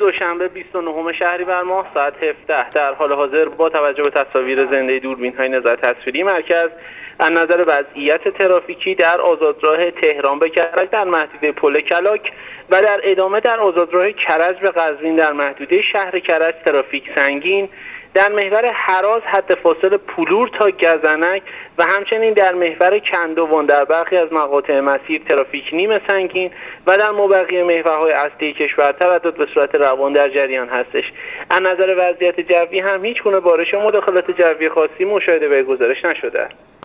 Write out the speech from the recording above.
دوشنبه 29 شهریور ماه ساعت 17 در حال حاضر با توجه به تصاویر زنده دوربین‌های نظر تصویری مرکز از نظر وضعیت ترافیکی در آزادراه تهران به کرج در محدوده پل کلاک و در ادامه در آزادراه کرج به قزوین در محدوده شهر کرج ترافیک سنگین، در محور هراز حد فاصل پولور تا گزنک و همچنین در محور کندوان در برخی از مقاطع مسیر ترافیک نیمه سنگین و در مابقی محورهای اصلی کشور تردد به صورت روان در جریان هستش. از نظر وضعیت جوی هم هیچ گونه بارش و مداخلات جوی خاصی مشاهده و گزارش نشده.